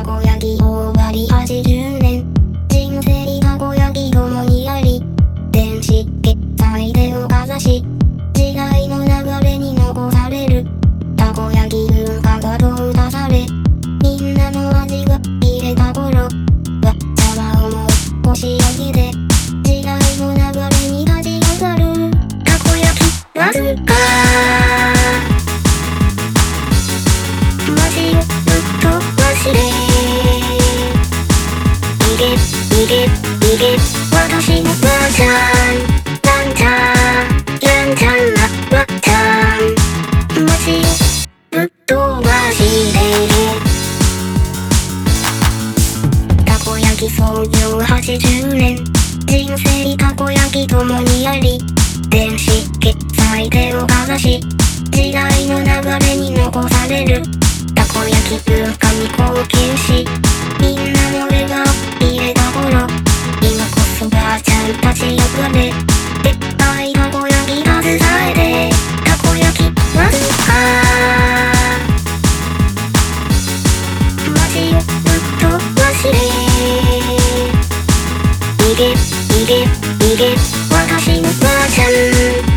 こ焼き終わり80年。人生たこ焼き共にあり、電子決済でをかざし、時代の流れに残されるたこ焼き文化が淘汰され、みんなの味が入れた頃はただ思い腰焼きで時代の流れに立ち上がるたこ焼きわずか街をずっと忘れ逃げ逃げ逃げ私のばあちゃんなんちゃやんちゃんなわっちゃん街をぶっ飛ばしてたこ焼き創業80年。人生たこ焼き共にあり、電子決済でをかざし、時代の流れに残されるたこ焼き文化に貢献し、みんなの笑顔入れた頃、今こそばあちゃんたち呼ばれ、でっかいたこ焼きが伝えてたこ焼きわずか街をずっと忘れ逃げ逃げ逃げ私のばあちゃん